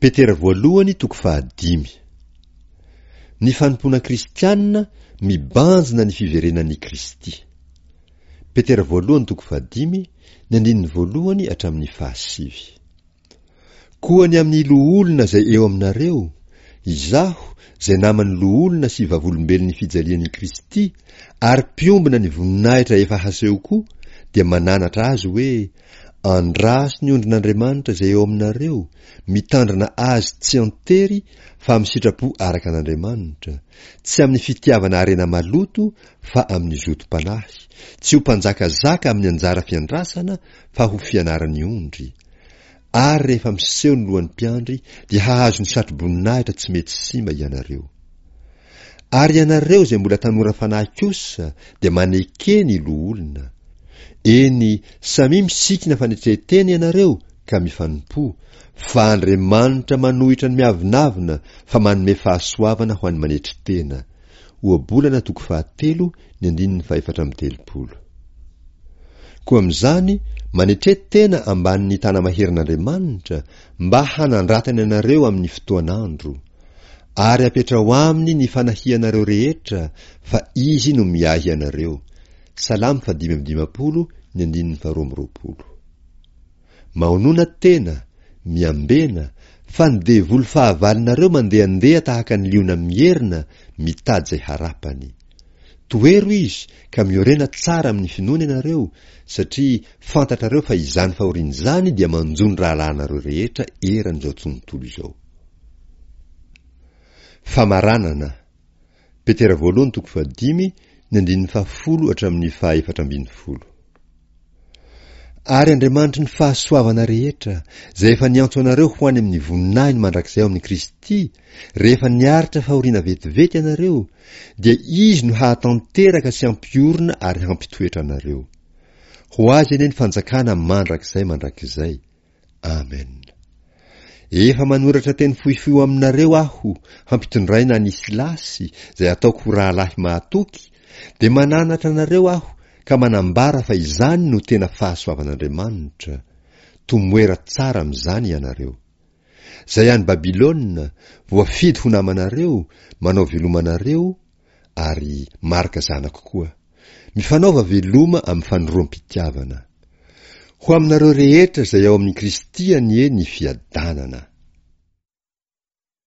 Petera voalohany toko 5. Ny fanompona kristianina mibanjina ny fiverenan'ny Kristy. Petera voalohany toko 5, ny andininy voalohany hatramin'ny 7. Koa ny amin'ny loholona zay eo aminareo, izaho zay naman'ny loholona sy vavolombelon'ny fijalian'ny Kristy, ary piombina ny voninahitra efa hasehoko, dia mananatra azy hoe andraso ny ondrin'Andriamanitra zay eo aminareo, mitandrina azy tsy antery fa amin'ny sitrapo araka an'Andriamanitra, tsy amin'ny fitiavana arena maloto fa amin'ny zotom-panahy, tsy ho mpanjakazaka amin'ny anjara fiandrasana fa ho fianarany ondry. Ary rehefa miseho ny lohan'ny mpiandry dia hahazo ny satroboninahitra tsy mety simba ianareo. Ary ianareo zay mbola tanora fanahy kosa dia maneke ny loholona. Eny, samy misikina fanetreteny ianareo ka mifanompo, fa Andriamanitra manohitra ny miavinavina fa manome fahasoavana ho an'ny manetry tena. Ohabolana toko 7, ny andininy 430. Koa amin'izany manetrety tena ambanin'ny tanamaherin'Andriamanitra mba hanandratany ianareo amin'ny fotoan'andro, ary apetrao aminy ny fanahianareo rehetra, fa izy no miahy ianareo. Salamo 5:20, ny andininy 2:20. Maonona tena, miambena, fa ny devoly fahavalinareo mandehandeha tahaka ny liona mierina mitady zay harapany. Toero izy ka miorena tsara amin'ny finoana ianareo, satria fantatrareo fa izany fahorian' izany dia manjony rahalanareo rehetra eran'izao tontolo izao. Famaranana. Petera voalohany toko 5, ny andininy 10 hatramin'ny 420. Ary Andriamanitra ny fahasoavana rehetra, zay efa niantso anareo ho any amin'ny voninahiny mandrakizay ao amin'ny Kristy, rehefa niaritra fahoriana vetivety ianareo, dia izy no hahatanteraka sy hampiorina ary hampitoetra anareo. Ho azy anie ny fanjakana mandrakizay. Amen. Efa manoratra teny fohifohy aminareo aho, hampitondraina ny Silasy, zay ataoko rahalahy mahatoky, dia mananatra anareo aho, ka manambara fa izany no tena fahasoavan'Andriamanitra. Tomoera tsara amin'izany ianareo. Zay any Babilôna, voafidy ho namanareo, manao velomanareo, ary marika zanako koa. Mifanaova veloma amin'ny fanoroam-pitiavana. Ho aminareo rehetra zay ao amin'ny Kristy anie ny fiadanana.